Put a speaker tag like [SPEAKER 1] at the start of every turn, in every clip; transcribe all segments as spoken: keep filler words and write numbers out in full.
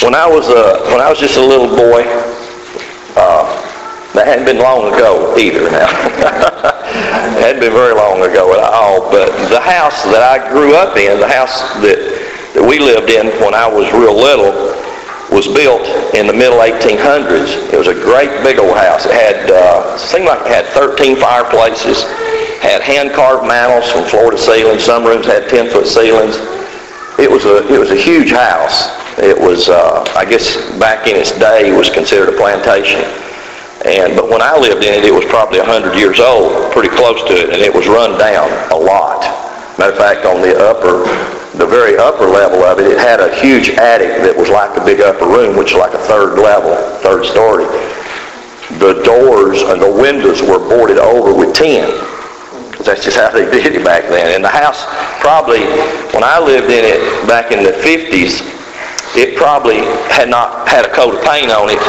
[SPEAKER 1] When I was a, when I was just a little boy, uh, that hadn't been long ago either now. It hadn't been very long ago at all, but the house that I grew up in, the house that, that we lived in when I was real little, was built in the middle eighteen hundreds. It was a great big old house. It had, uh, seemed like it had thirteen fireplaces, had hand-carved mantels from floor to ceiling. Some rooms had ten-foot ceilings. It was a, it was a huge house. It was, uh, I guess back in its day, it was considered a plantation. And, but when I lived in it, it was probably one hundred years old, pretty close to it, and it was run down a lot. Matter of fact, on the upper, the very upper level of it, it had a huge attic that was like a big upper room, which is like a third level, third story. The doors and the windows were boarded over with tin. That's just how they did it back then. And the house probably, when I lived in it back in the fifties, it probably had not had a coat of paint on it.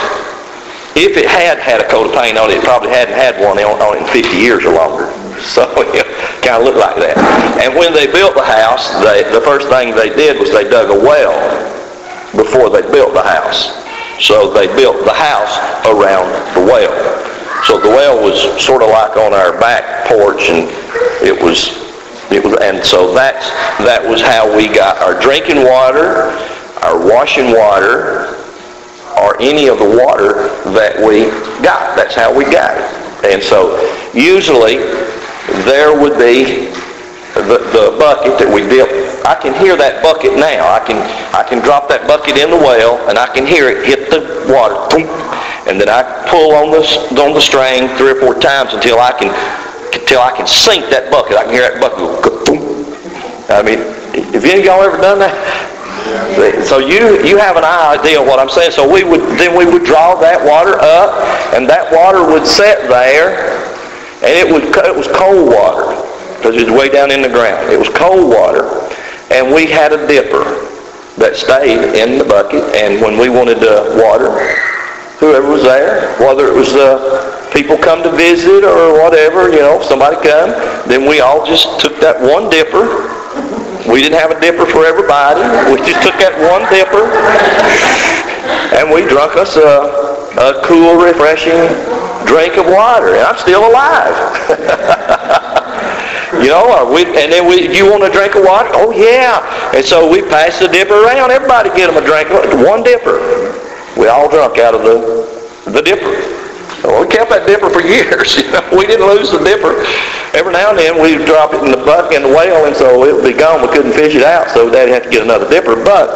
[SPEAKER 1] If it had had a coat of paint on it, it probably hadn't had one on it in fifty years or longer. So it kind of looked like that. And when they built the house, they, the first thing they did was they dug a well before they built the house. So they built the house around the well. So the well was sort of like on our back porch, and it was, it was, and so that's, that was how we got our drinking water, our washing water, or any of the water that we got. That's how we got it. And so usually there would be the, the bucket that we dip. I can hear that bucket now. I can I can drop that bucket in the well, and I can hear it hit the water. And then I pull on the on the string three or four times until I can until I can sink that bucket. I can hear that bucket go. I mean, have any of y'all ever done that? So you you have an idea of what I'm saying. So we would then we would draw that water up, and that water would sit there, and it would it was cold water because it was way down in the ground. It was cold water, and we had a dipper that stayed in the bucket. And when we wanted uh, water, whoever was there, whether it was the uh, people come to visit or whatever, you know, somebody come, then we all just took that one dipper. We didn't have a dipper for everybody. We just took that one dipper and we drunk us a, a cool, refreshing drink of water. And I'm still alive. You know, or we, and then we, you want a drink of water? Oh, yeah. And so we passed the dipper around. Everybody get them a drink. One dipper. We all drunk out of the, the dipper. Well, we kept that dipper for years. You know, we didn't lose the dipper. Every now and then we'd drop it in the bucket in the well, and so it would be gone. We couldn't fish it out, so Dad'd have to get another dipper. But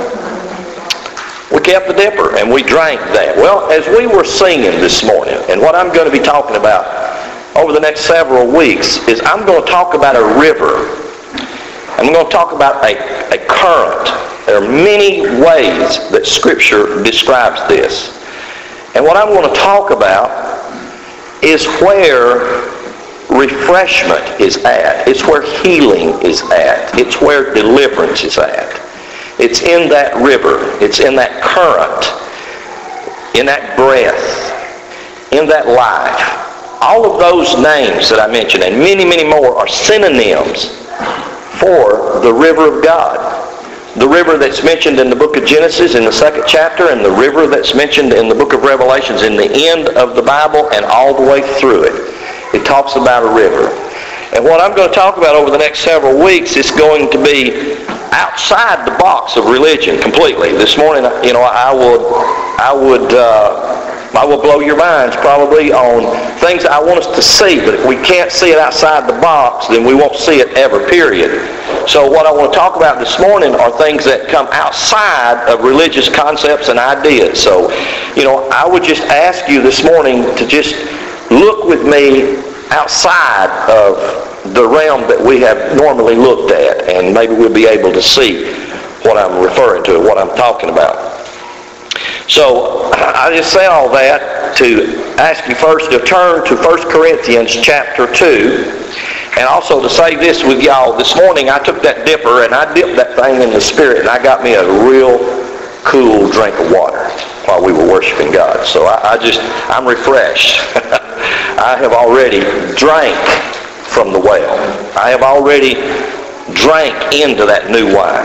[SPEAKER 1] we kept the dipper, and we drank that. Well, as we were singing this morning, and what I'm going to be talking about over the next several weeks is I'm going to talk about a river. I'm going to talk about a, a current. There are many ways that Scripture describes this. And what I'm going to talk about is where refreshment is at. It's where healing is at. It's where deliverance is at. It's in that river. It's in that current. In that breath. In that life. All of those names that I mentioned, and many, many more, are synonyms for the river of God. The river that's mentioned in the book of Genesis in the second chapter, and the river that's mentioned in the book of Revelations in the end of the Bible and all the way through it. It talks about a river. And what I'm going to talk about over the next several weeks is going to be outside the box of religion completely. This morning, you know, I would, I would, uh, I will blow your minds probably on things I want us to see, but if we can't see it outside the box, then we won't see it ever, period. So what I want to talk about this morning are things that come outside of religious concepts and ideas. So, you know, I would just ask you this morning to just look with me outside of the realm that we have normally looked at, and maybe we'll be able to see what I'm referring to, what I'm talking about. So I just say all that to ask you first to turn to First Corinthians chapter two, and also to say this with y'all. This morning I took that dipper and I dipped that thing in the Spirit, and I got me a real cool drink of water while we were worshiping God. So I, I just, I'm refreshed. I have already drank from the well. I have already drank into that new wine.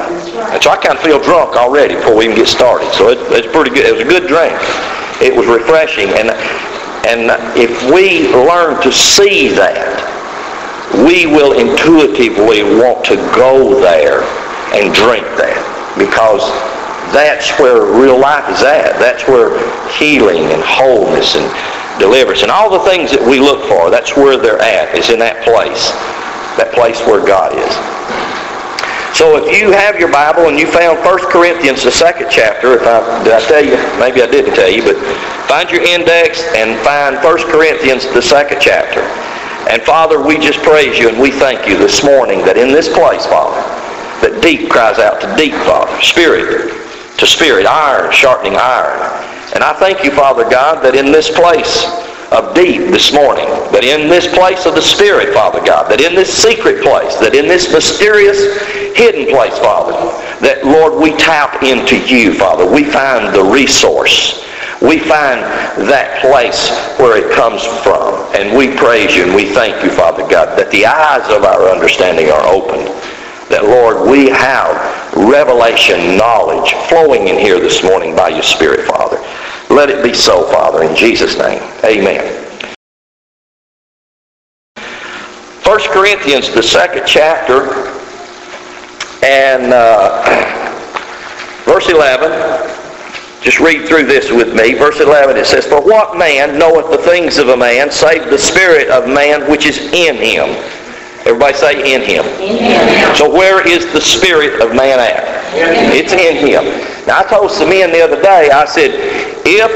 [SPEAKER 1] And so I kind of feel drunk already before we even get started. So it, it's pretty good. It was a good drink. It was refreshing. And, and if we learn to see that, we will intuitively want to go there and drink that, because that's where real life is at. That's where healing and wholeness and deliverance and all the things that we look for, that's where they're at, is in that place. That place where God is. So if you have your Bible and you found First Corinthians, the second chapter, if I, did I tell you? Maybe I didn't tell you, but find your index and find First Corinthians, the second chapter. And Father, we just praise you and we thank you this morning that in this place, Father, that deep cries out to deep, Father, spirit to spirit, iron sharpening iron. And I thank you, Father God, that in this place of deep this morning, that in this place of the Spirit, Father God, that in this secret place, that in this mysterious hidden place, Father, that, Lord, we tap into you, Father. We find the resource. We find that place where it comes from. And we praise you and we thank you, Father God, that the eyes of our understanding are opened. That, Lord, we have revelation knowledge flowing in here this morning by your Spirit, Father. Let it be so, Father, in Jesus' name. Amen. First Corinthians, the second chapter, and uh, verse eleven. Just read through this with me. Verse eleven, it says, "For what man knoweth the things of a man, save the spirit of man which is in him?" Everybody say, in him. In him. So where is the spirit of man at? In it's in him. Now I told some men the other day, I said, if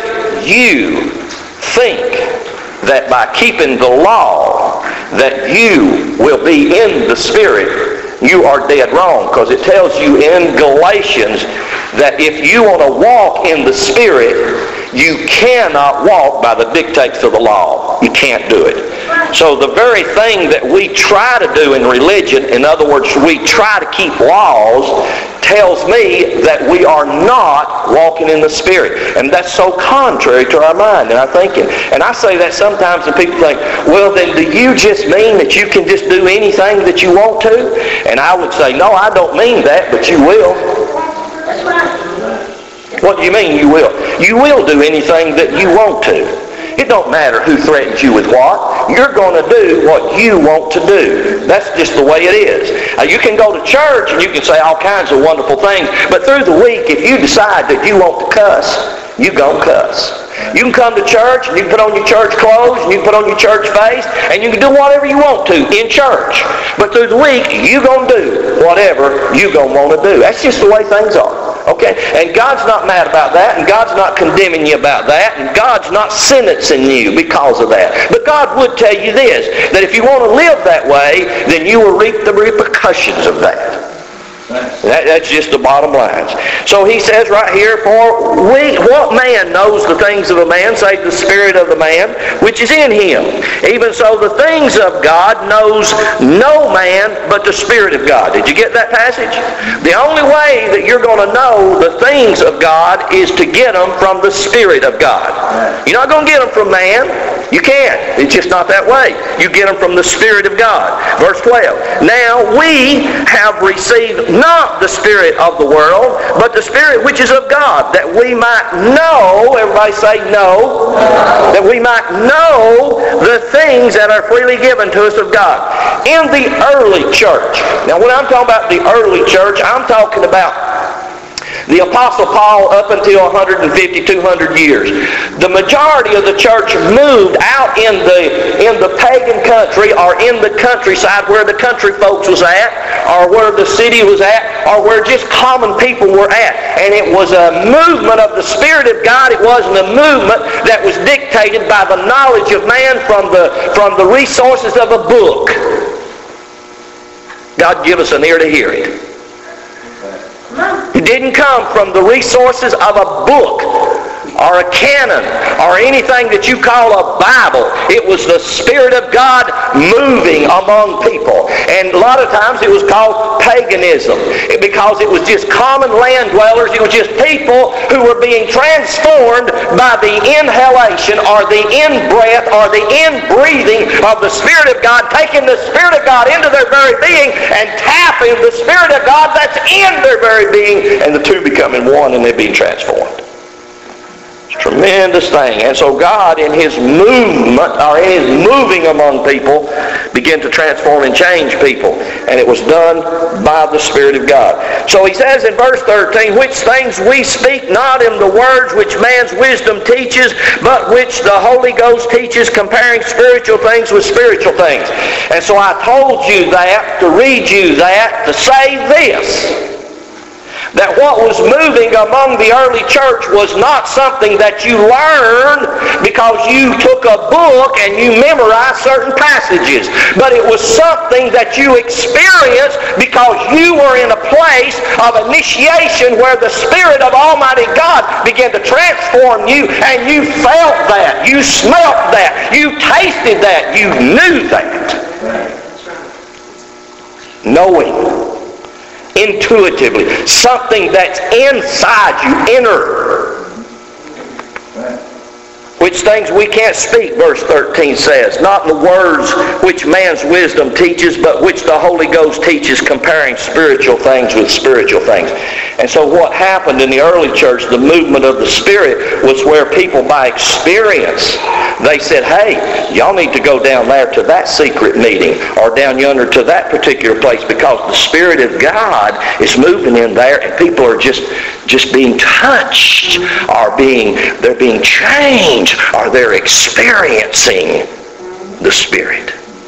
[SPEAKER 1] you think that by keeping the law that you will be in the Spirit, you are dead wrong. Because it tells you in Galatians that if you want to walk in the Spirit, you cannot walk by the dictates of the law. You can't do it. So the very thing that we try to do in religion, in other words, we try to keep laws, tells me that we are not walking in the Spirit. And that's so contrary to our mind and our thinking. And I say that sometimes and people think, well, then do you just mean that you can just do anything that you want to? And I would say, no, I don't mean that, but you will.
[SPEAKER 2] That's right.
[SPEAKER 1] What do you mean you will? You will do anything that you want to. It don't matter who threatens you with what. You're going to do what you want to do. That's just the way it is. Now, you can go to church and you can say all kinds of wonderful things, but through the week, if you decide that you want to cuss, you go cuss. You can come to church and you can put on your church clothes and you can put on your church face and you can do whatever you want to in church. But through the week, you're going to do whatever you're going to want to do. That's just the way things are. Okay? And God's not mad about that, and God's not condemning you about that, and God's not sentencing you because of that. But God would tell you this, that if you want to live that way, then you will reap the repercussions of that. That, that's just the bottom lines. So he says right here, for we, what man knows the things of a man, save the spirit of the man, which is in him? Even so the things of God knows no man but the Spirit of God. Did you get that passage? The only way that you're going to know the things of God is to get them from the Spirit of God. You're not going to get them from man. You can't. It's just not that way. You get them from the Spirit of God. Verse twelve. Now we have received not the spirit of the world, but the Spirit which is of God, that we might know, everybody say no, that we might know the things that are freely given to us of God. In the early church. Now when I'm talking about the early church, I'm talking about the Apostle Paul up until one hundred fifty, two hundred years. The majority of the church moved out in the in the pagan country or in the countryside where the country folks was at, or where the city was at, or where just common people were at. And it was a movement of the Spirit of God. It wasn't a movement that was dictated by the knowledge of man from the, from the resources of a book. God give us an ear to hear it. It didn't come from the resources of a book. or a canon or anything that you call a Bible. It was the Spirit of God moving among people. And a lot of times it was called paganism because it was just common land dwellers. It was just people who were being transformed by the inhalation or the in-breath or the in-breathing of the Spirit of God, taking the Spirit of God into their very being and tapping the Spirit of God that's in their very being, and the two becoming one and they're being transformed. Tremendous thing. And so God in His movement, or in His moving among people, began to transform and change people. And it was done by the Spirit of God. So He says in verse thirteen, which things we speak not in the words which man's wisdom teaches, but which the Holy Ghost teaches, comparing spiritual things with spiritual things. And so I told you that, to read you that, to say this, that what was moving among the early church was not something that you learned because you took a book and you memorized certain passages, but it was something that you experienced because you were in a place of initiation where the Spirit of Almighty God began to transform you, and you felt that, you smelt that, you tasted that, you knew that. Knowing. Intuitively. Something that's inside you, inner. Which things we can't speak, verse thirteen says. Not in the words which man's wisdom teaches, but which the Holy Ghost teaches, comparing spiritual things with spiritual things. And so what happened in the early church, the movement of the Spirit, was where people by experience, they said, hey, y'all need to go down there to that secret meeting or down yonder to that particular place because the Spirit of God is moving in there and people are just, just being touched or being, they're being changed or they're experiencing the Spirit.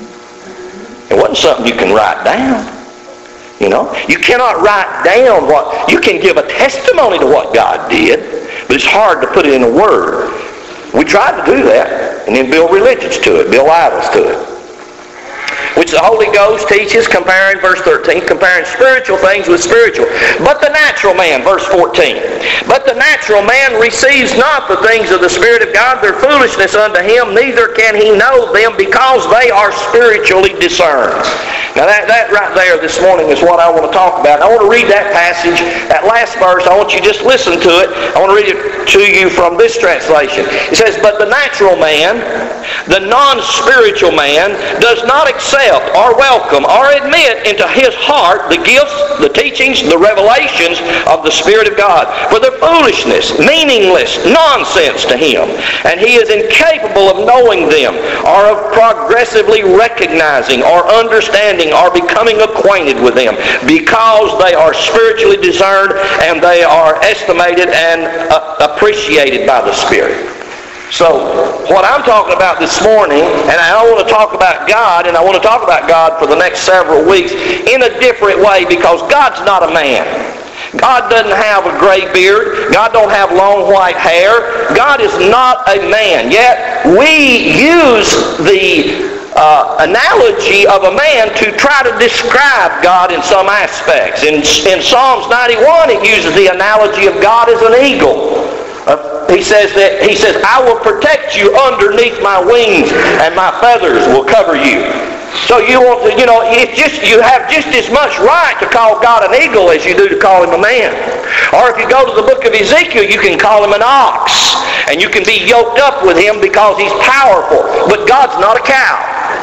[SPEAKER 1] It wasn't something you can write down. You know, you cannot write down what, you can give a testimony to what God did, but it's hard to put it in a word. We tried to do that and then build religions to it, build idols to it. Which the Holy Ghost teaches, comparing, verse thirteen, comparing spiritual things with spiritual. But the natural man, verse fourteen, but the natural man receives not the things of the Spirit of God, their foolishness unto him, neither can he know them because they are spiritually discerned. Now that, that right there this morning is what I want to talk about. I want to read that passage, that last verse. I want you to just listen to it. I want to read it to you from this translation. It says, but the natural man, the non-spiritual man, does not accept or welcome or admit into his heart the gifts, the teachings, the revelations of the Spirit of God. For their foolishness, meaningless, nonsense to him. And he is incapable of knowing them or of progressively recognizing or understanding or becoming acquainted with them because they are spiritually discerned and they are estimated and uh, appreciated by the Spirit. So, what I'm talking about this morning, and I want to talk about God, and I want to talk about God for the next several weeks in a different way because God's not a man. God doesn't have a gray beard. God don't have long white hair. God is not a man. Yet, we use the Uh, analogy of a man to try to describe God in some aspects. In, in Psalms ninety-one, it uses the analogy of God as an eagle. Uh, he says that he says, I will protect you underneath my wings, and my feathers will cover you. So you want to, you know, it's just you have just as much right to call God an eagle as you do to call him a man. Or if you go to the book of Ezekiel, you can call him an ox, and you can be yoked up with him because he's powerful. But God's not a cow.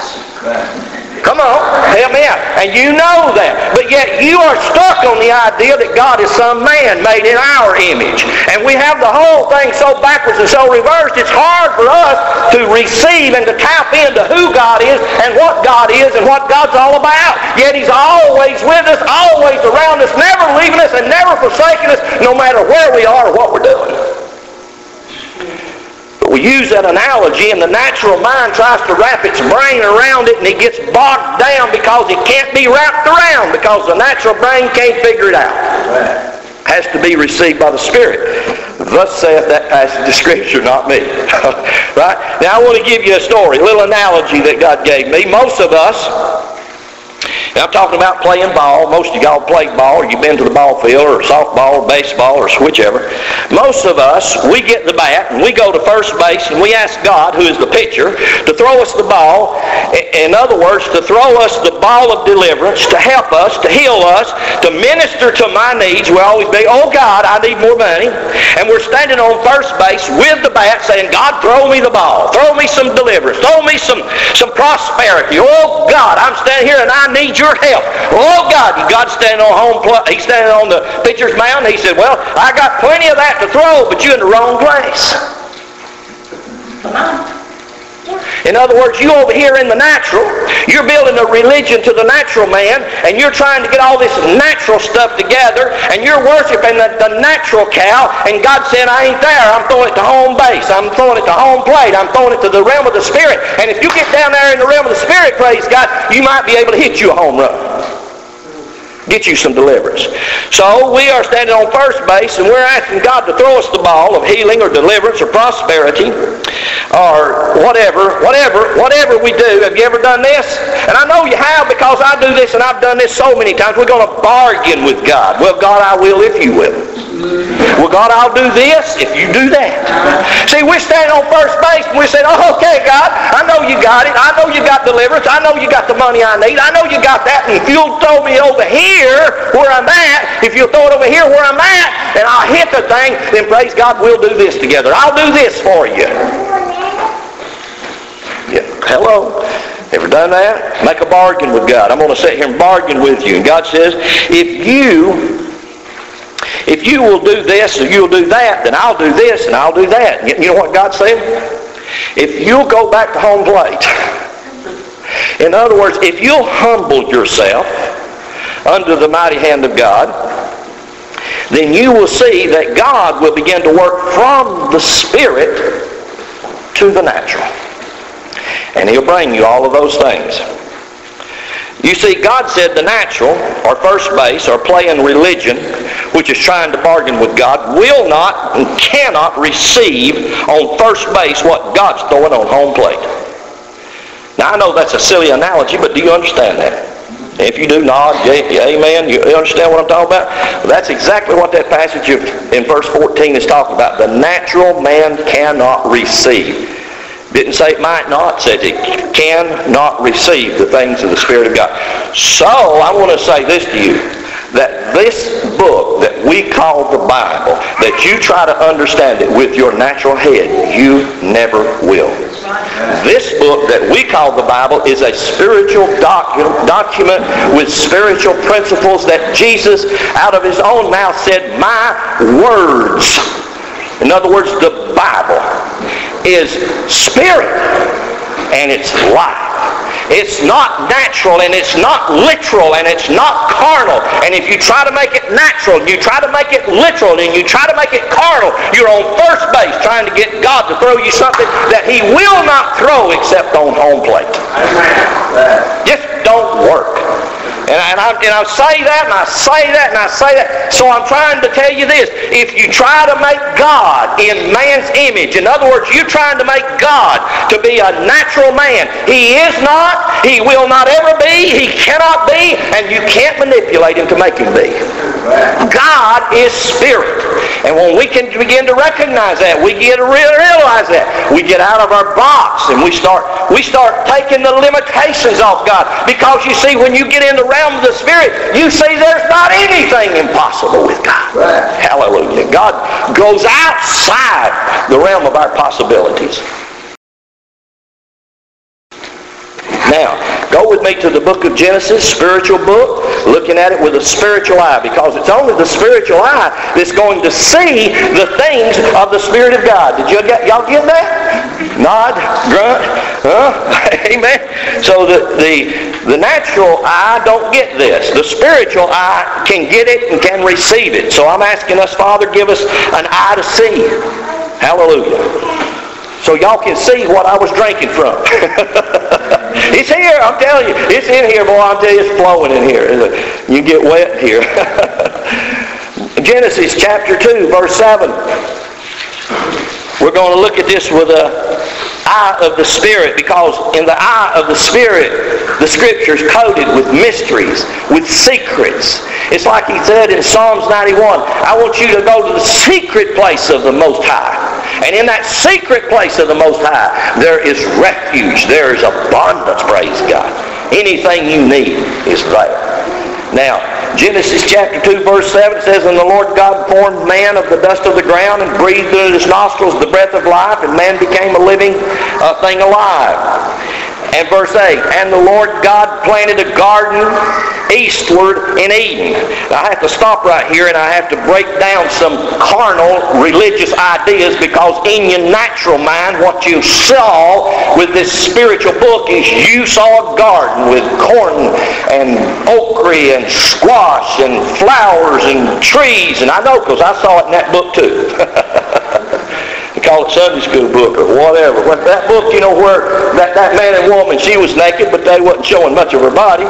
[SPEAKER 1] Come on, help me out. And you know that. But yet you are stuck on the idea that God is some man made in our image. And we have the whole thing so backwards and so reversed, it's hard for us to receive and to tap into who God is and what God is and what God's all about. Yet He's always with us, always around us, never leaving us and never forsaking us, no matter where we are or what we're doing. We use that analogy, and the natural mind tries to wrap its brain around it, and it gets bogged down because it can't be wrapped around because the natural brain can't figure it out. It has to be received by the Spirit. Thus saith that passage of Scripture, not me. Right? Now I want to give you a story, a little analogy that God gave me. Most of us, and I'm talking about playing ball. Most of y'all played ball, or you've been to the ball field, or softball, or baseball, or whichever. Most of us, we get the bat and we go to first base and we ask God, who is the pitcher, to throw us the ball. In other words, to throw us the ball of deliverance, to help us, to heal us, to minister to my needs. We always be, oh God, I need more money. And we're standing on first base with the bat saying, God, throw me the ball. Throw me some deliverance. Throw me some, some prosperity. Oh God, I'm standing here and I need your help. Oh God, and God's standing on home plate. He's standing on the pitcher's mound. And he said, well, I got plenty of that to throw, but you're in the wrong place.
[SPEAKER 2] Come on.
[SPEAKER 1] In other words, you over here in the natural, you're building a religion to the natural man, and you're trying to get all this natural stuff together, and you're worshiping the, the natural cow, and God said, I ain't there. I'm throwing it to home base. I'm throwing it to home plate. I'm throwing it to the realm of the Spirit. And if you get down there in the realm of the Spirit, praise God, you might be able to hit you a home run. Get you some deliverance. So we are standing on first base and we're asking God to throw us the ball of healing or deliverance or prosperity or whatever, whatever, whatever we do. Have you ever done this? And I know you have, because I do this and I've done this so many times. We're going to bargain with God. Well, God, I will if you will. Well, God, I'll do this if you do that. See, we're standing on first base and we're saying, oh, okay, God, I know you got it. I know you got deliverance. I know you got the money I need. I know you got that. And if you'll throw me over here where I'm at, if you'll throw it over here where I'm at, and I'll hit the thing, then praise God, we'll do this together. I'll do this for you. Yeah. Hello. Ever done that? Make a bargain with God. I'm going to sit here and bargain with you. And God says, if you If you will do this or you'll do that, then I'll do this and I'll do that. You know what God said? If you'll go back to home plate. In other words, if you'll humble yourself under the mighty hand of God, then you will see that God will begin to work from the Spirit to the natural. And He'll bring you all of those things. You see, God said the natural, or first base, or playing religion, which is trying to bargain with God, will not and cannot receive on first base what God's throwing on home plate. Now, I know that's a silly analogy, but do you understand that? If you do, nod, amen. You understand what I'm talking about? Well, that's exactly what that passage in verse fourteen is talking about. The natural man cannot receive. Didn't say it might not, it said it cannot receive the things of the Spirit of God. So, I want to say this to you, that this book that we call the Bible, that you try to understand it with your natural head, you never will. This book that we call the Bible is a spiritual docu- document with spiritual principles that Jesus, out of His own mouth, said, my words. In other words, the Bible is spirit and it's life. It's not natural and it's not literal and it's not carnal. And if you try to make it natural and you try to make it literal and you try to make it carnal, you're on first base trying to get God to throw you something that He will not throw except on home plate. Just don't work. And I, and, I, and I say that, and I say that, and I say that. So I'm trying to tell you this. If you try to make God in man's image, in other words, you're trying to make God to be a natural man. He is not. He will not ever be. He cannot be. And you can't manipulate Him to make Him be. God is spirit. And when we can begin to recognize that, we get to realize that, we get out of our box and we start, we start taking the limitations off God. Because you see, when you get in the realm of the Spirit, you see there's not anything impossible with God. Right. Hallelujah. God goes outside the realm of our possibilities. Now, go with me to the book of Genesis, spiritual book, looking at it with a spiritual eye, because it's only the spiritual eye that's going to see the things of the Spirit of God. Did you get, y'all get that? Nod, grunt, huh? Amen. So the, the, the natural eye don't get this. The spiritual eye can get it and can receive it. So I'm asking us, Father, give us an eye to see. Hallelujah. So y'all can see what I was drinking from. It's here, I'm telling you. It's in here, boy. I'm telling you, it's flowing in here. You get wet here. Genesis chapter two, verse seven. We're going to look at this with an eye of the Spirit, because in the eye of the Spirit, the Scripture's coated with mysteries, with secrets. It's like he said in Psalms ninety-one, I want you to go to the secret place of the Most High. And in that secret place of the Most High, there is refuge. There is abundance, praise God. Anything you need is there. Now, Genesis chapter two, verse seven, it says, And the Lord God formed man of the dust of the ground and breathed into his nostrils the breath of life, and man became a living uh, thing alive. And verse eight, And the Lord God planted a garden eastward in Eden. Now, I have to stop right here and I have to break down some carnal religious ideas, because in your natural mind what you saw with this spiritual book is you saw a garden with corn and okra and squash and flowers and trees. And I know because I saw it in that book too. Call it Sunday school book or whatever. But that book, you know, where that, that man and woman, she was naked, but they wasn't showing much of her body.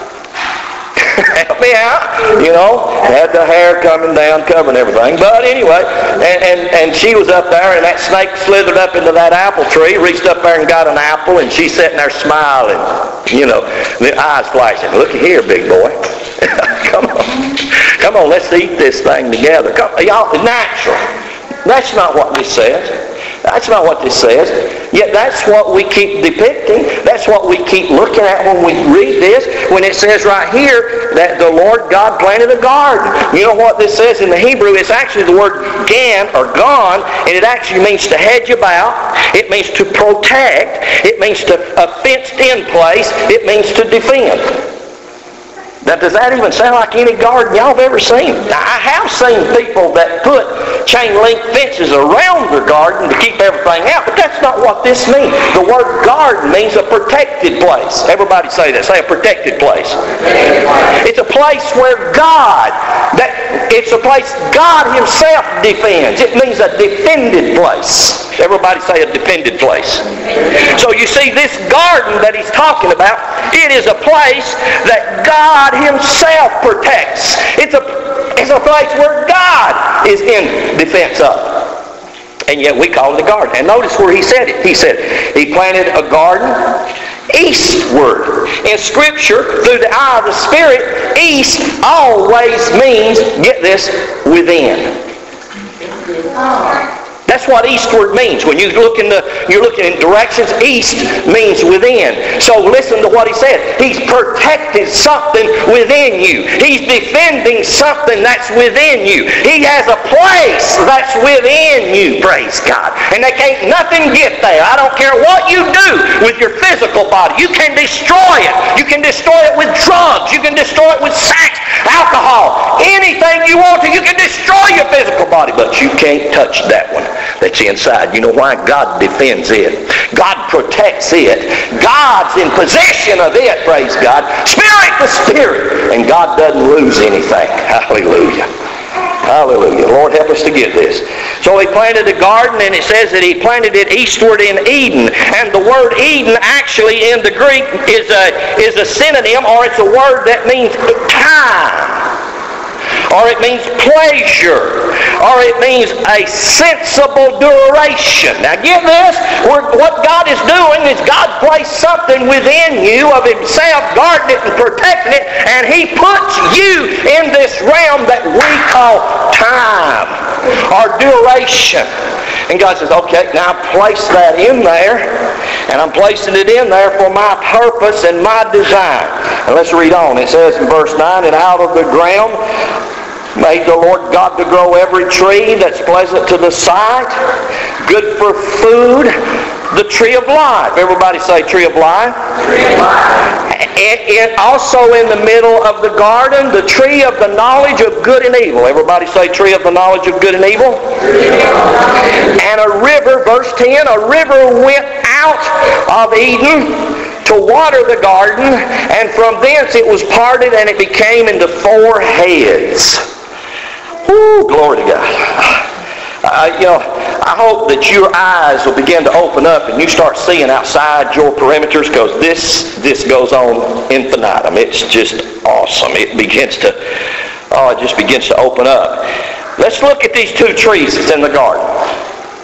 [SPEAKER 1] Help me out, you know. Had the hair coming down, covering everything. But anyway, and, and, and she was up there, and that snake slithered up into that apple tree, reached up there and got an apple, and she's sitting there smiling, you know, the eyes flashing. Looky here, big boy. Come on. Come on, let's eat this thing together. Come, y'all, natural. That's not what this says. That's not what this says. Yet that's what we keep depicting. That's what we keep looking at when we read this. When it says right here that the Lord God planted a garden. You know what this says in the Hebrew? It's actually the word gan or gone, and it actually means to hedge about. It means to protect. It means to a fenced-in place. It means to defend. Now, does that even sound like any garden y'all have ever seen? Now, I have seen people that put chain link fences around their garden to keep everything out, but that's not what this means. The word garden means a protected place. Everybody say that. Say a protected place. It's a place where God, that it's a place God Himself defends. It means a defended place. Everybody say a defended place. So you see, this garden that he's talking about, it is a place that God Himself protects. It's a, it's a place where God is in defense of. And yet we call it a garden. And notice where he said it. He said, He planted a garden eastward. In Scripture, through the eye of the Spirit, east always means, get this, within. That's what eastward means. When you look in the, you're looking in directions, east means within. So listen to what he said. He's protected something within you. He's defending something that's within you. He has a place that's within you, praise God. And they can't nothing get there. I don't care what you do with your physical body. You can destroy it. You can destroy it with drugs. You can destroy it with sex, alcohol, anything you want to. You can destroy your physical body, but you can't touch that one that's inside. You know why? God defends it. God protects it. God's in possession of it, praise God. Spirit to spirit. And God doesn't lose anything. Hallelujah. Hallelujah. Lord, help us to get this. So he planted a garden, and it says that he planted it eastward in Eden. And the word Eden actually in the Greek is a, is a synonym, or it's a word that means time. Or it means pleasure, or it means a sensible duration. Now get this, what God is doing is God placed something within you of Himself, guarding it and protecting it, and He puts you in this realm that we call time, or duration. And God says, okay, now I place that in there, and I'm placing it in there for my purpose and my design. And let's read on. It says in verse nine, And out of the ground made the Lord God to grow every tree that's pleasant to the sight, good for food, the tree of life. Everybody say tree of life. Tree of life. And, and also in the middle of the garden, the tree of the knowledge of good and evil. Everybody say tree of the knowledge of good and evil. And a river, verse ten, a river went out of Eden to water the garden, and from thence it was parted, and it became into four heads. Woo, glory to God. Uh, you know, I hope that your eyes will begin to open up and you start seeing outside your perimeters, because this this goes on infinitum. It's just awesome. It begins to, oh, it just begins to open up. Let's look at these two trees that's in the garden.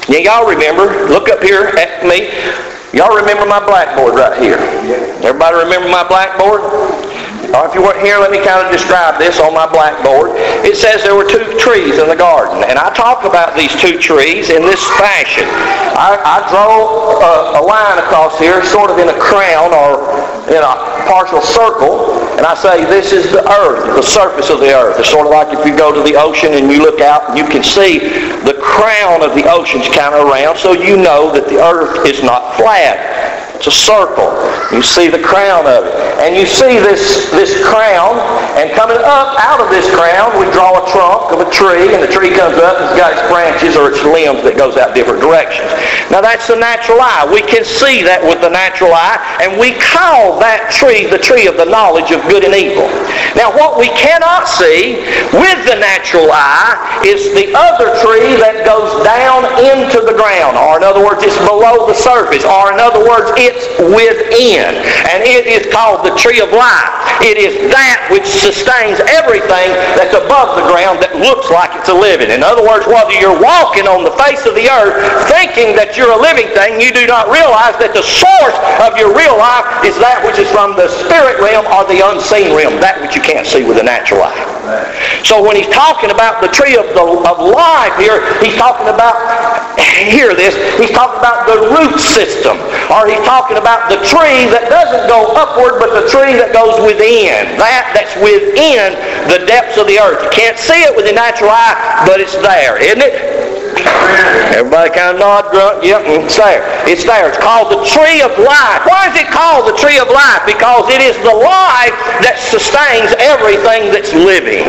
[SPEAKER 1] Now y'all remember, look up here at me. Y'all remember my blackboard right here? Everybody remember my blackboard? Or if you weren't here, let me kind of describe this on my blackboard. It says there were two trees in the garden, and I talk about these two trees in this fashion. I, I draw a, a line across here, sort of in a crown or in a partial circle, and I say this is the earth, the surface of the earth. It's sort of like if you go to the ocean and you look out and you can see the crown of the ocean's kind of around, so you know that the earth is not flat. It's a circle. You see the crown of it. And you see this, this crown, and coming up out of this crown, we draw a trunk of a tree, and the tree comes up and it's got its branches or its limbs that goes out different directions. Now that's the natural eye. We can see that with the natural eye, and we call that tree the tree of the knowledge of good and evil. Now what we cannot see with the natural eye is the other tree that goes down into the ground, or in other words, it's below the surface, or in other words, it's within. And it is called the tree of life. It is that which sustains everything that's above the ground that looks like it's a living. In other words, whether you're walking on the face of the earth thinking that you're a living thing, you do not realize that the source of your real life is that which is from the spirit realm or the unseen realm, that which you can't see with the natural eye. So when he's talking about the tree of, the, of life here, he's talking about, hear this, he's talking about the root system, or he's talking about the tree that doesn't go upward, but the tree that goes within, that that's within the depths of the earth. You can't see it with the natural eye, but it's there, isn't it? Everybody kind of nod, grunt, yep, it's there. It's there. It's called the tree of life. Why is it called the tree of life? Because it is the life that sustains everything that's living.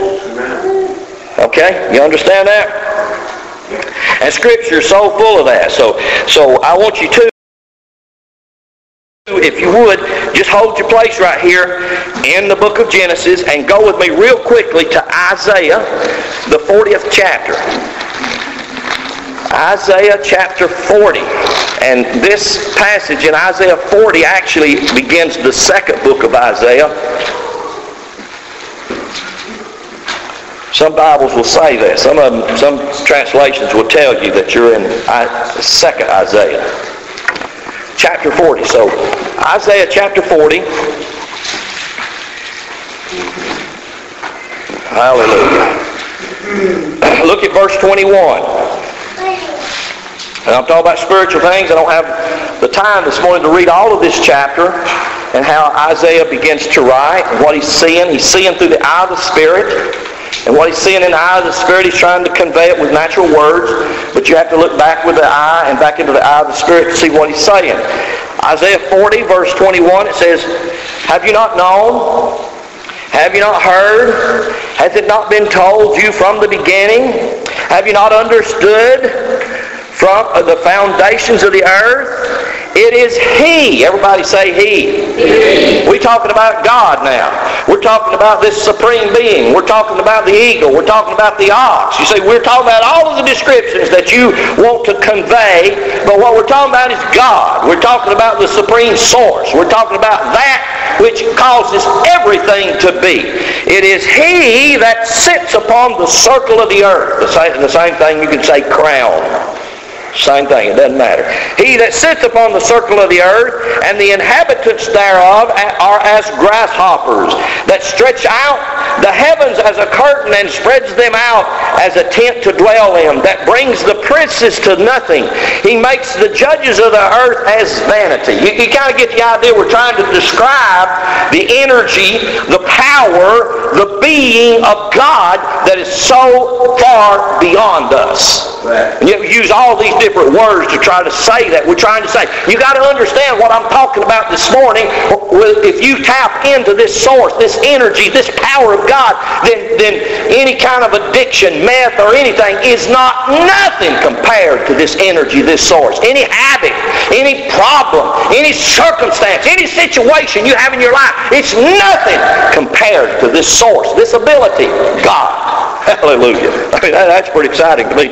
[SPEAKER 1] Okay? You understand that? And Scripture is so full of that. So, so I want you to, if you would, just hold your place right here in the book of Genesis and go with me real quickly to Isaiah, the fortieth chapter. Isaiah chapter forty. And this passage in Isaiah forty actually begins the second book of Isaiah. Some Bibles will say that. Some of them, some translations will tell you that you're in second Isaiah. Chapter forty. So, Isaiah chapter forty. Hallelujah. Look at verse twenty-one. And I'm talking about spiritual things. I don't have the time this morning to read all of this chapter and how Isaiah begins to write and what he's seeing. He's seeing through the eye of the Spirit. And what he's seeing in the eye of the Spirit, he's trying to convey it with natural words. But you have to look back with the eye and back into the eye of the Spirit to see what he's saying. Isaiah forty, verse twenty-one, it says, "Have you not known? Have you not heard? Has it not been told you from the beginning? Have you not understood from the foundations of the earth? It is He." Everybody say He. He. We're talking about God now. We're talking about this supreme being. We're talking about the eagle. We're talking about the ox. You see, we're talking about all of the descriptions that you want to convey, but what we're talking about is God. We're talking about the supreme source. We're talking about that which causes everything to be. It is He that sits upon the circle of the earth. The same, the same thing you can say crown. Same thing, it doesn't matter. He that sits upon the circle of the earth, and the inhabitants thereof are as grasshoppers, that stretch out the heavens as a curtain and spreads them out as a tent to dwell in, that brings the princes to nothing. He makes the judges of the earth as vanity. You, you kind of get the idea. We're trying to describe the energy, the power, the being of God that is so far beyond us. Right. And you use all these different words to try to say that. We're trying to say, you got to understand what I'm talking about this morning. If you tap into this source, this energy, this power of God, then, then any kind of addiction, meth, or anything is not nothing compared to this energy, this source. Any habit, any problem, any circumstance, any situation you have in your life, it's nothing compared to this source, this ability, God. Hallelujah. I mean, that's pretty exciting to me.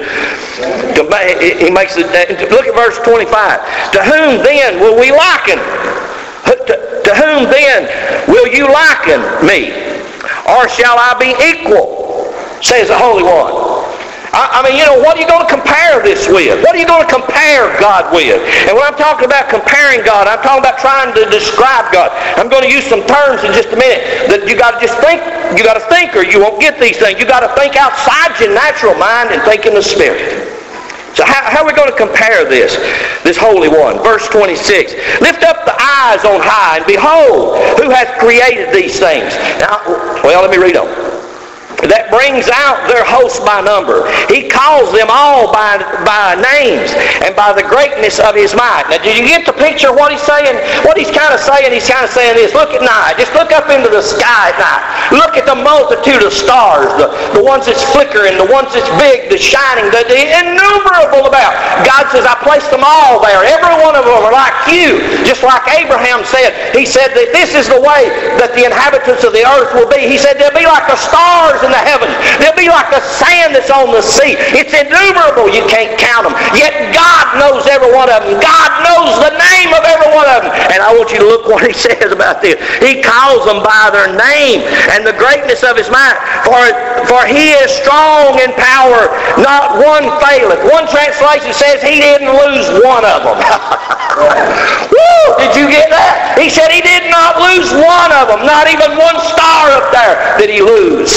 [SPEAKER 1] He makes it. Look at verse twenty-five. To whom then will we liken? To, to whom then will you liken me? Or shall I be equal? Says the Holy One. I, I mean, you know, what are you going to compare this this with? What are you going to compare God with? And when I'm talking about comparing God, I'm talking about trying to describe God. I'm going to use some terms in just a minute that you got to just think, you got to think or you won't get these things. You got to think outside your natural mind and think in the Spirit. So how, how are we going to compare this, this Holy One? Verse twenty-six, lift up the eyes on high and behold who hath created these things. Now, well, let me read on. That brings out their host by number. He calls them all by, by names and by the greatness of His might. Now, did you get the picture of what He's saying? What He's kind of saying, He's kind of saying this. Look at night. Just look up into the sky at night. Look at the multitude of stars, the, the ones that's flickering, the ones that's big, the shining, the, the innumerable about. God says, I placed them all there. Every one of them are like you. Just like Abraham said. He said that this is the way that the inhabitants of the earth will be. He said they'll be like the stars in the heavens. They'll be like the sand that's on the sea. It's innumerable. You can't count them. Yet God knows every one of them. God knows the name of every one of them. And I want you to look what He says about this. He calls them by their name and the greatness of His might. For, for He is strong in power. Not one faileth. One translation says He didn't lose one of them. Woo! Did you get that? He said He did not lose one of them. Not even one star up there did He lose.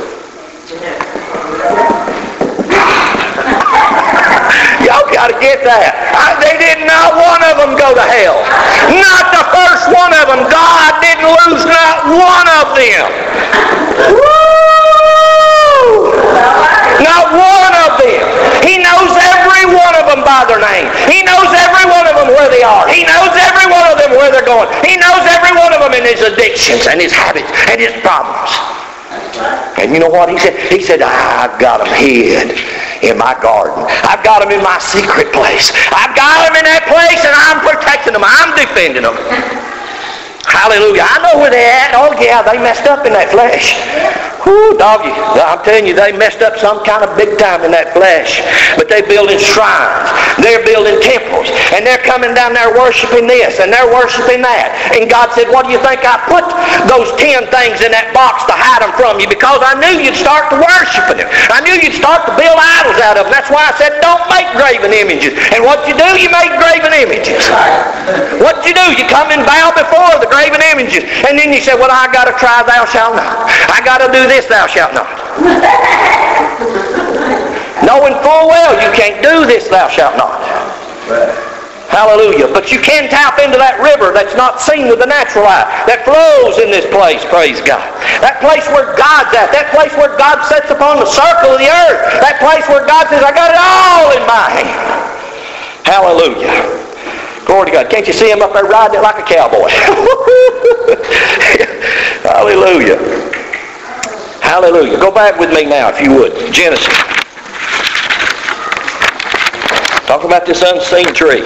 [SPEAKER 1] Y'all got to get that. I, they did not one of them go to hell. Not the first one of them. God didn't lose not one of them. Woo! Not one of them. He knows every one of them by their name. He knows every one of them where they are. He knows every one of them where they're going. He knows every one of them in his addictions and his habits and his problems. And you know what he said? He said, I've got them hid in my garden. I've got them in my secret place. I've got them in that place and I'm protecting them. I'm defending them. Hallelujah. I know where they're at. Oh yeah, they messed up in that flesh. Whoo, doggy. I'm telling you, they messed up some kind of big time in that flesh. But they're building shrines. They're building temples. And they're coming down there worshiping this and they're worshiping that. And God said, what do you think I put those ten things in that box to hide them from you? Because I knew you'd start to worshiping them. I knew you'd start to build idols out of them. That's why I said, don't make graven images. And what you do, you make graven images. What you do, you come and bow before the graven images. And then you say, well, I got to try thou shalt not. I got to do this, thou shalt not. Knowing full well you can't do this, thou shalt not. Hallelujah. But you can tap into that river that's not seen with the natural eye, that flows in this place, praise God. That place where God's at, that place where God sits upon the circle of the earth, that place where God says, I got it all in my hand. Hallelujah. Glory to God. Can't you see him up there riding it like a cowboy? Hallelujah. Hallelujah. Go back with me now, if you would. Genesis. Talk about this unseen tree.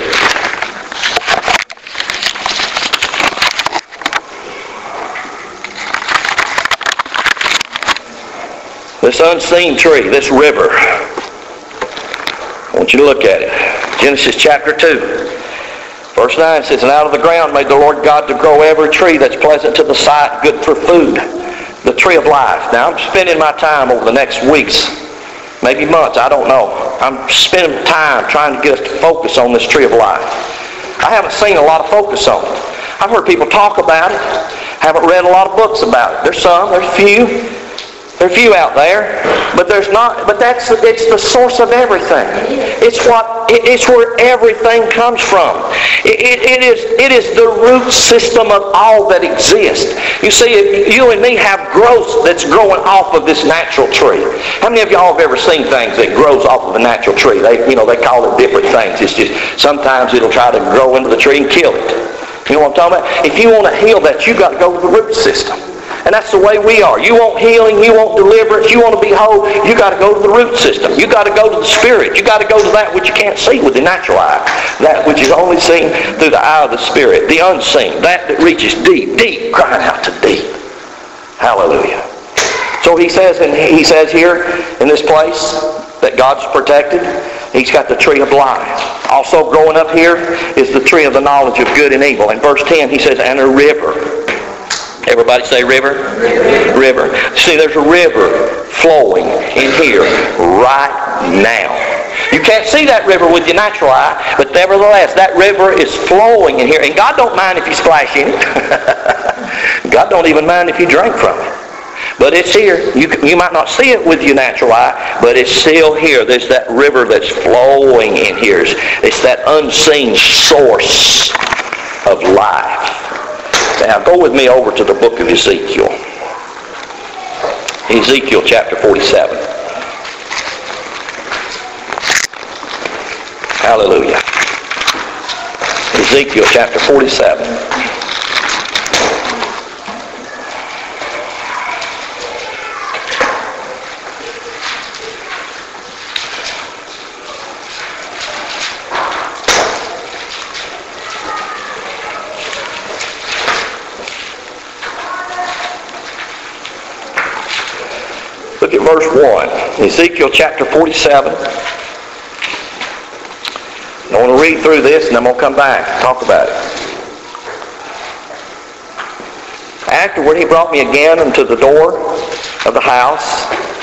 [SPEAKER 1] This unseen tree, this river. I want you to look at it. Genesis chapter two. Verse nine says, and out of the ground made the Lord God to grow every tree that's pleasant to the sight, good for food. The tree of life. Now I'm spending my time over the next weeks, maybe months, I don't know. I'm spending time trying to get us to focus on this tree of life. I haven't seen a lot of focus on it. I've heard people talk about it. Haven't read a lot of books about it. There's some, there's a few. There are a few out there, but there's not. But that's it's the source of everything. It's what it's where everything comes from. It, it, it is it is the root system of all that exists. You see, you and me have growth that's growing off of this natural tree. How many of y'all have ever seen things that grows off of a natural tree? They you know they call it different things. It's just sometimes it'll try to grow into the tree and kill it. You know what I'm talking about? If you want to heal that, you got to go to the root system. And that's the way we are. You want healing, you want deliverance, you want to be whole, you got to go to the root system. You got to go to the Spirit. You got to go to that which you can't see with the natural eye. That which is only seen through the eye of the Spirit. The unseen. That that reaches deep, deep, crying out to deep. Hallelujah. So he says, and he says here in this place that God's protected. He's got the tree of life. Also growing up here is the tree of the knowledge of good and evil. In verse ten he says, and a river. Everybody say river? River. River. See, there's a river flowing in here right now. You can't see that river with your natural eye, but nevertheless, that river is flowing in here. And God don't mind if you splash in it. God don't even mind if you drink from it. But it's here. You, you might not see it with your natural eye, but it's still here. There's that river that's flowing in here. It's that unseen source of life. Now go with me over to the book of Ezekiel. Ezekiel chapter forty-seven. Hallelujah. Ezekiel chapter forty-seven. Look at verse one. Ezekiel chapter forty-seven. I want to read through this and I'm going to come back and talk about it. Afterward he brought me again unto the door of the house.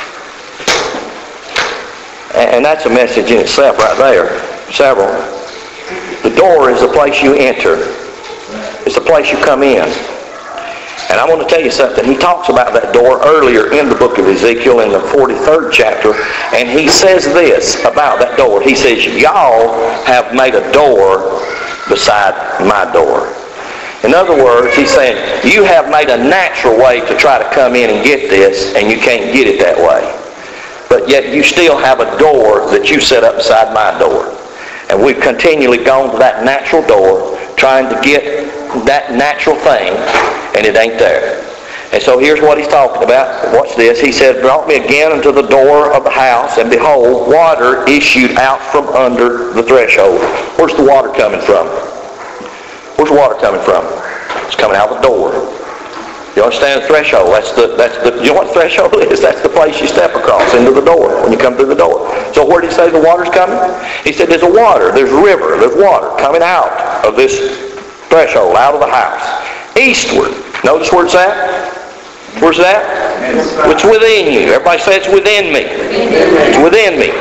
[SPEAKER 1] And that's a message in itself right there. Several. The door is the place you enter. It's the place you come in. And I want to tell you something. He talks about that door earlier in the book of Ezekiel in the forty-third chapter. And he says this about that door. He says, y'all have made a door beside my door. In other words, he's saying, you have made a natural way to try to come in and get this, and you can't get it that way. But yet you still have a door that you set up beside my door. And we've continually gone to that natural door trying to get that natural thing, and it ain't there. And so here's what he's talking about. Watch this. He said, brought me again unto the door of the house, and behold, water issued out from under the threshold. Where's the water coming from? Where's the water coming from? It's coming out the door. You understand the threshold? That's the, that's the, you know what the threshold is? That's the place you step across into the door when you come through the door. So where did he say the water's coming? He said there's a water, there's a river, there's water coming out of this threshold, out of the house. Eastward. Notice where it's at? Where's that? It's within you. Everybody say it's within me. It's within me.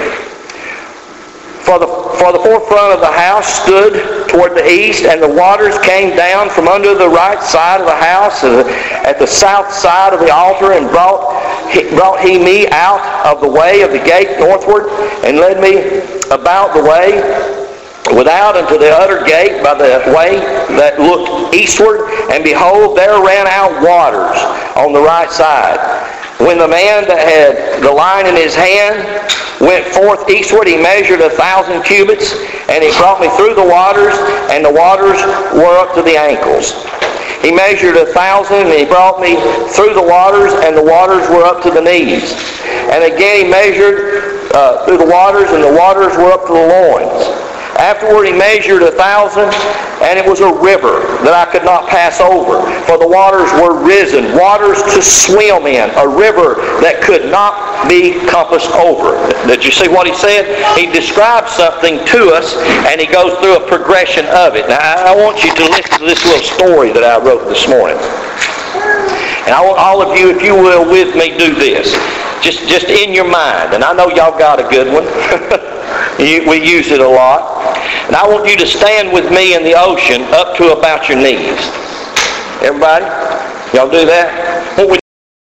[SPEAKER 1] For the, for the forefront of the house stood toward the east, and the waters came down from under the right side of the house at the south side of the altar, and brought, brought he me out of the way of the gate northward, and led me about the way without unto the utter gate by the way that looked eastward, and behold, there ran out waters on the right side. When the man that had the line in his hand went forth eastward, he measured a thousand cubits, and he brought me through the waters, and the waters were up to the ankles. He measured a thousand, and he brought me through the waters, and the waters were up to the knees. And again he measured uh, through the waters, and the waters were up to the loins. Afterward he measured a thousand, and it was a river that I could not pass over, for the waters were risen, waters to swim in, a river that could not be compassed over. Did you see what he said? He describes something to us, and he goes through a progression of it. Now I want you to listen to this little story that I wrote this morning. And I want all of you, if you will, with me, do this. Just, just in your mind. And I know y'all got a good one. We use it a lot. And I want you to stand with me in the ocean up to about your knees. Everybody? Y'all do that? What we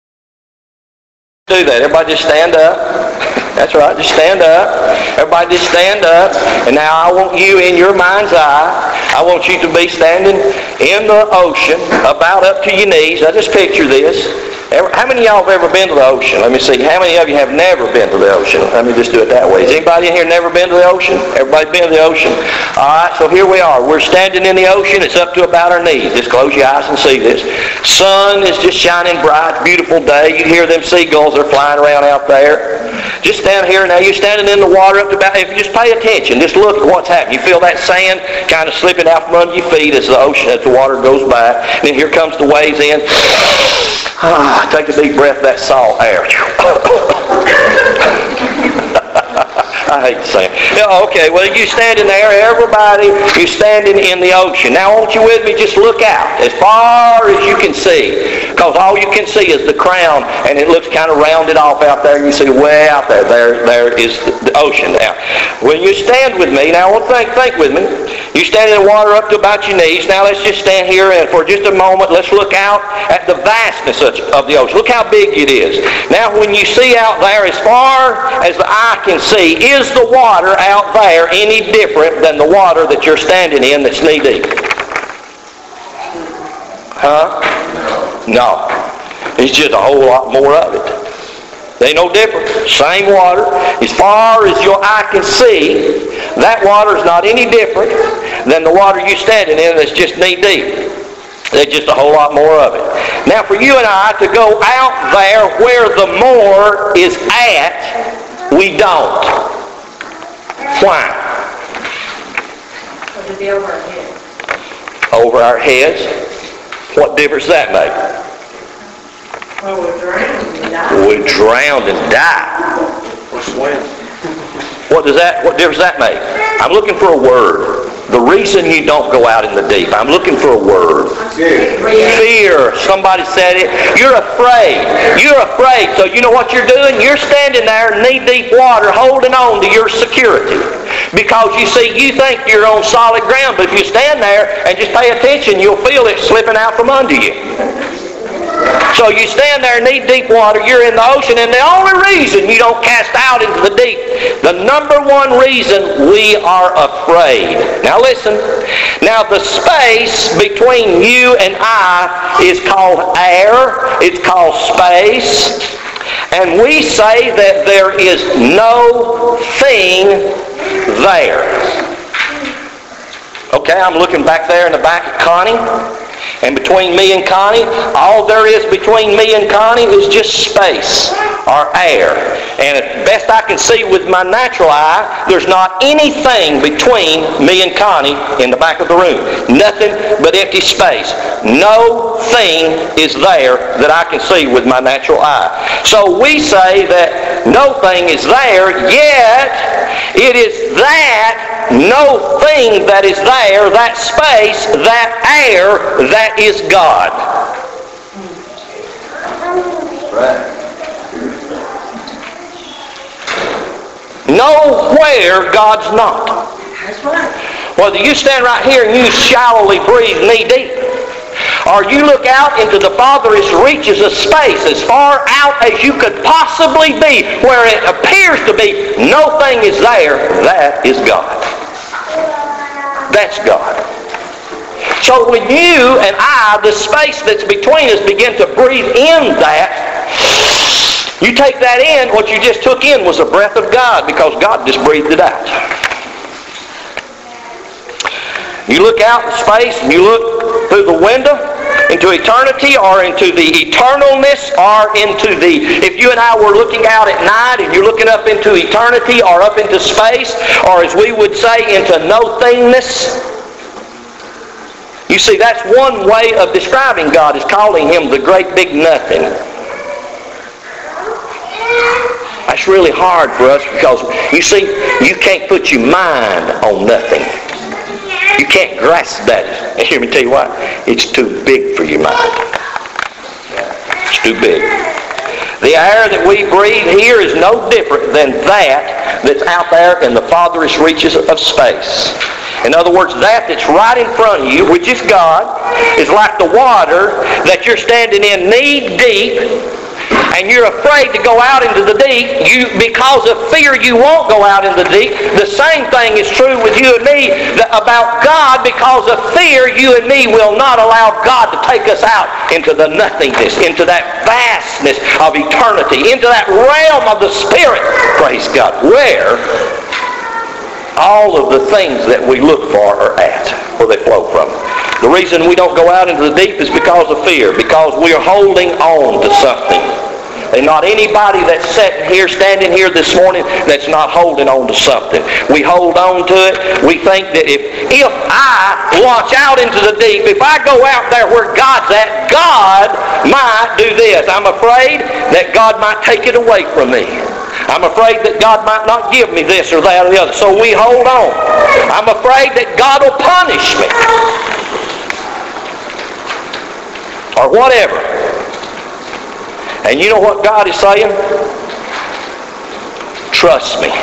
[SPEAKER 1] do that? Everybody just stand up. That's right. Just stand up. Everybody just stand up. And now I want you in your mind's eye, I want you to be standing in the ocean about up to your knees. Now just picture this. How many of y'all have ever been to the ocean? Let me see. How many of you have never been to the ocean? Let me just do it that way. Has anybody in here never been to the ocean? Everybody been to the ocean? All right, so here we are. We're standing in the ocean. It's up to about our knees. Just close your eyes and see this. Sun is just shining bright. Beautiful day. You hear them seagulls are flying around out there. Just stand here now. You're standing in the water up to about, if you just pay attention, just look at what's happening. You feel that sand kind of slipping out from under your feet as the ocean, as the water goes by. And then here comes the waves in. Ah, take a deep breath of that salt air. I hate to say it. Yeah, okay, well, you standing there, everybody, you standing in the ocean. Now, won't you with me just look out as far as you can see? Because all you can see is the crown, and it looks kind of rounded off out there, and you see way out there. There, there is the ocean. Now, when you stand with me, now, well, think, think with me. You stand in the water up to about your knees. Now, let's just stand here, and for just a moment, let's look out at the vastness of, of the ocean. Look how big it is. Now, when you see out there, as far as the eye can see, is the water out there any different than the water that you're standing in that's knee deep? Huh? No. It's just a whole lot more of it. They ain't no different. Same water. As far as your eye can see, that water is not any different than the water you're standing in that's just knee deep. There's just a whole lot more of it. Now, for you and I to go out there where the more is at, we don't. Why?
[SPEAKER 2] Because it'd be over our heads.
[SPEAKER 1] Over our heads? What difference does that make?
[SPEAKER 2] Well, we're drowned and die.
[SPEAKER 1] We drown and die.
[SPEAKER 3] Or swim.
[SPEAKER 1] What does that? What difference does that make? I'm looking for a word. The reason you don't go out in the deep. I'm looking for a word.
[SPEAKER 3] Fear.
[SPEAKER 1] Fear. Somebody said it. You're afraid. You're afraid. So you know what you're doing? You're standing there in knee-deep water holding on to your security. Because you see, you think you're on solid ground, but if you stand there and just pay attention, you'll feel it slipping out from under you. So you stand there in knee-deep water, you're in the ocean, and the only reason you don't cast out into the deep, the number one reason, we are afraid. Now listen, now the space between you and I is called air, it's called space, and we say that there is no thing there. Okay, I'm looking back there in the back at Connie. And between me and Connie, all there is between me and Connie is just space or air. And as best I can see with my natural eye, there's not anything between me and Connie in the back of the room. Nothing but empty space. No thing is there that I can see with my natural eye. So we say that no thing is there, yet it is that no thing that is there, that space, that air, that is God.
[SPEAKER 3] Right.
[SPEAKER 1] Nowhere God's not.
[SPEAKER 2] That's right.
[SPEAKER 1] Whether you stand right here and you shallowly breathe knee deep, or you look out into the farthest reaches of space, as far out as you could possibly be, where it appears to be no thing is there, that is God. That's God. So when you and I, the space that's between us, begin to breathe in that, you take that in, what you just took in was the breath of God, because God just breathed it out. You look out in space, and you look through the window into eternity, or into the eternalness, or into the, if you and I were looking out at night and you're looking up into eternity or up into space, or as we would say, into no-thingness, you see, that's one way of describing God, is calling Him the great big nothing. That's really hard for us, because, you see, you can't put your mind on nothing. You can't grasp that. And hear me tell you what, it's too big for your mind. It's too big. The air that we breathe here is no different than that that's out there in the farthest reaches of space. In other words, that that's right in front of you, which is God, is like the water that you're standing in knee deep, and you're afraid to go out into the deep. You, because of fear, you won't go out into the deep. The same thing is true with you and me that about God. Because of fear, you and me will not allow God to take us out into the nothingness, into that vastness of eternity, into that realm of the Spirit, praise God, where all of the things that we look for are at, where they flow from. The reason we don't go out into the deep is because of fear, because we are holding on to something. And not anybody that's sitting here, standing here this morning, that's not holding on to something. We hold on to it. We think that if, if I launch out into the deep, if I go out there where God's at, God might do this. I'm afraid that God might take it away from me. I'm afraid that God might not give me this or that or the other. So we hold on. I'm afraid that God will punish me. Or whatever. And you know what God is saying? Trust me.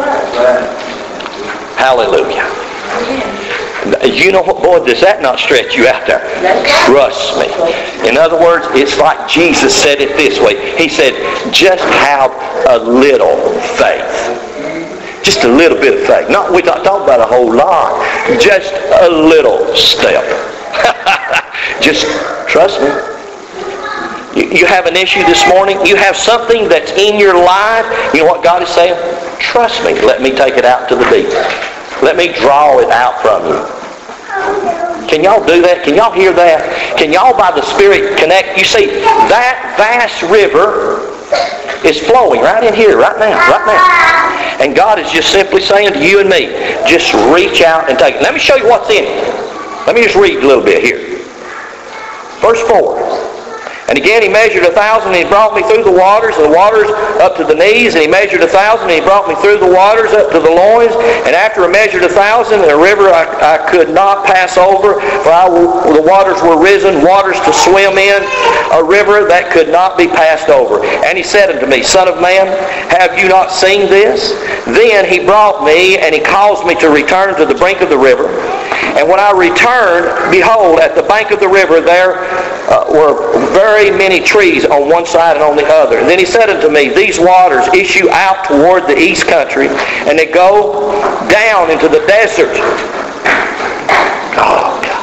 [SPEAKER 1] Hallelujah. You know what, boy, does that not stretch you out there? Trust me. In other words, it's like Jesus said it this way. He said, just have a little faith. Just a little bit of faith. Not, we're not talking about a whole lot. Just a little step. Just trust me. You, you have an issue this morning. You have something that's in your life. You know what God is saying? Trust me. Let me take it out to the deep. Let me draw it out from you. Can y'all do that? Can y'all hear that? Can y'all by the Spirit connect? You see, that vast river is flowing right in here, right now, right now. And God is just simply saying to you and me, just reach out and take it. Let me show you what's in it. Let me just read a little bit here. Verse four. And again he measured a thousand, and he brought me through the waters, and the waters up to the knees. And he measured a thousand, and he brought me through the waters up to the loins. And after I measured a thousand, a river I, I could not pass over, for I, the waters were risen, waters to swim in, a river that could not be passed over. And he said unto me, Son of man, have you not seen this? Then he brought me, and he caused me to return to the brink of the river. And when I returned, behold, at the bank of the river there uh, were very many trees on one side and on the other. And then he said unto me, these waters issue out toward the east country, and they go down into the desert. Oh, God.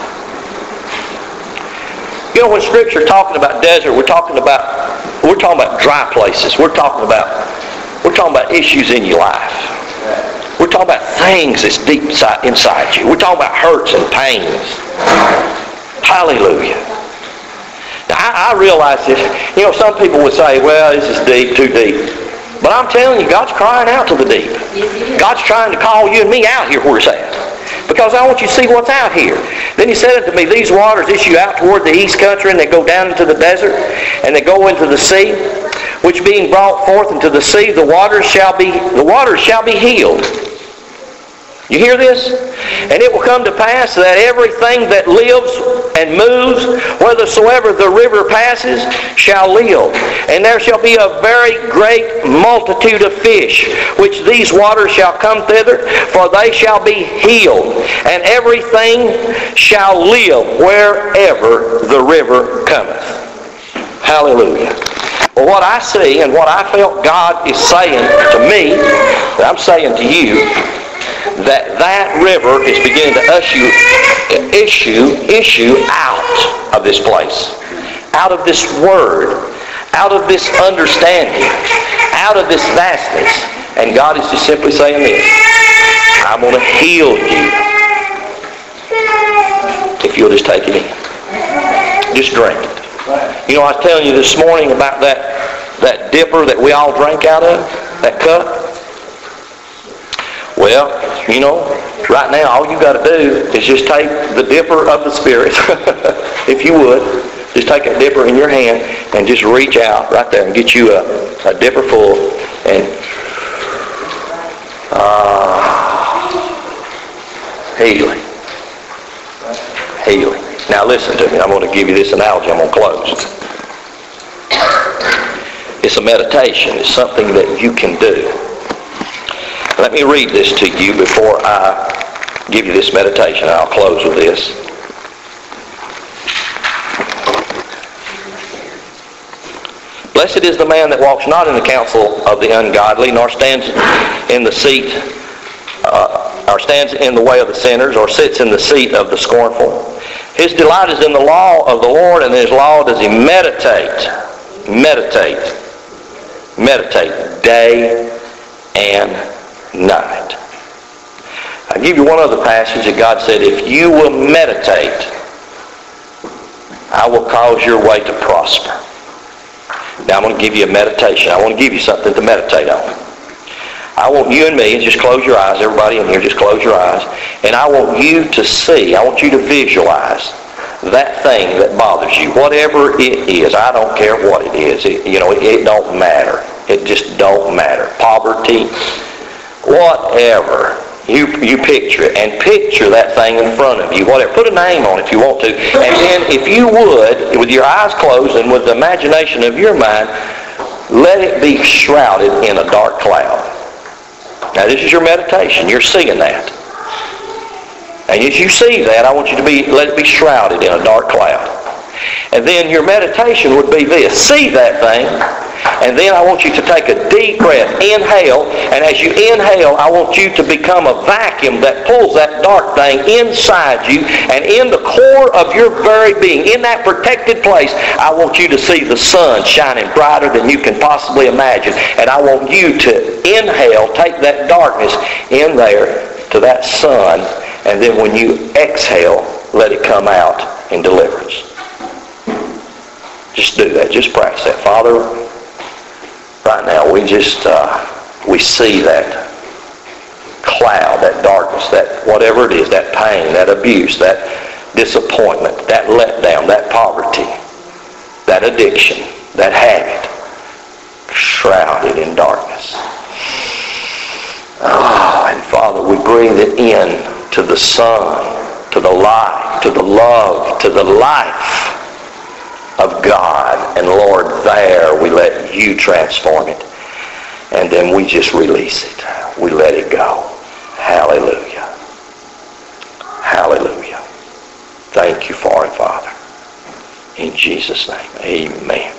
[SPEAKER 1] You know, when Scripture talking about desert, we're talking about we're talking about dry places. We're talking about we're talking about issues in your life. We're talking about things that's deep inside you. We're talking about hurts and pains. Hallelujah. Now, I, I realize this. You know, some people would say, well, this is deep, too deep. But I'm telling you, God's crying out to the deep. God's trying to call you and me out here where it's at. Because I want you to see what's out here. Then he said unto me, these waters issue out toward the east country, and they go down into the desert, and they go into the sea, which being brought forth into the sea, the waters shall be the waters shall be healed. You hear this? And it will come to pass that everything that lives and moves, whithersoever the river passes, shall live. And there shall be a very great multitude of fish, which these waters shall come thither, for they shall be healed. And everything shall live wherever the river cometh. Hallelujah. Well, what I see and what I felt God is saying to me, that I'm saying to you, that that river is beginning to issue, issue, issue out of this place, out of this word, out of this understanding, out of this vastness. And God is just simply saying this, I'm going to heal you if you'll just take it in. Just drink it. You know, I was telling you this morning about that, that dipper that we all drank out of, that cup. Well, you know, right now all you got to do is just take the dipper of the Spirit, if you would. Just take that dipper in your hand and just reach out right there and get you a, a dipper full. And uh, healing. Healing. Now listen to me. I'm going to give you this analogy. I'm going to close. It's a meditation. It's something that you can do. Let me read this to you before I give you this meditation. I'll close with this. Blessed is the man that walks not in the counsel of the ungodly, nor stands in the seat, uh, or stands in the way of the sinners, or sits in the seat of the scornful. His delight is in the law of the Lord, and in his law does he meditate. Meditate. Meditate day and night. I'll give you one other passage that God said, if you will meditate, I will cause your way to prosper. Now I'm going to give you a meditation. I want to give you something to meditate on. I want you and me, just close your eyes, everybody in here, just close your eyes, and I want you to see, I want you to visualize that thing that bothers you, whatever it is. I don't care what it is. It, you know, it, it don't matter. It just don't matter. Poverty, whatever. You you picture it, and picture that thing in front of you. Whatever. Put a name on it if you want to. And then if you would, with your eyes closed and with the imagination of your mind, let it be shrouded in a dark cloud. Now this is your meditation. You're seeing that. And as you see that, I want you to be let it be shrouded in a dark cloud. And then your meditation would be this. See that thing. And then I want you to take a deep breath. Inhale. And as you inhale, I want you to become a vacuum that pulls that dark thing inside you. And in the core of your very being, in that protected place, I want you to see the sun shining brighter than you can possibly imagine. And I want you to inhale, take that darkness in there to that sun. And then when you exhale, let it come out in deliverance. Just do that. Just practice that. Father, right now we just, uh, we see that cloud, that darkness, that whatever it is, that pain, that abuse, that disappointment, that letdown, that poverty, that addiction, that habit, shrouded in darkness. Oh, and Father, we breathe it in to the sun, to the light, to the love, to the life of God. And Lord, there we let you transform it. And then we just release it. We let it go. Hallelujah. Hallelujah. Thank you for it, Father. In Jesus' name, amen.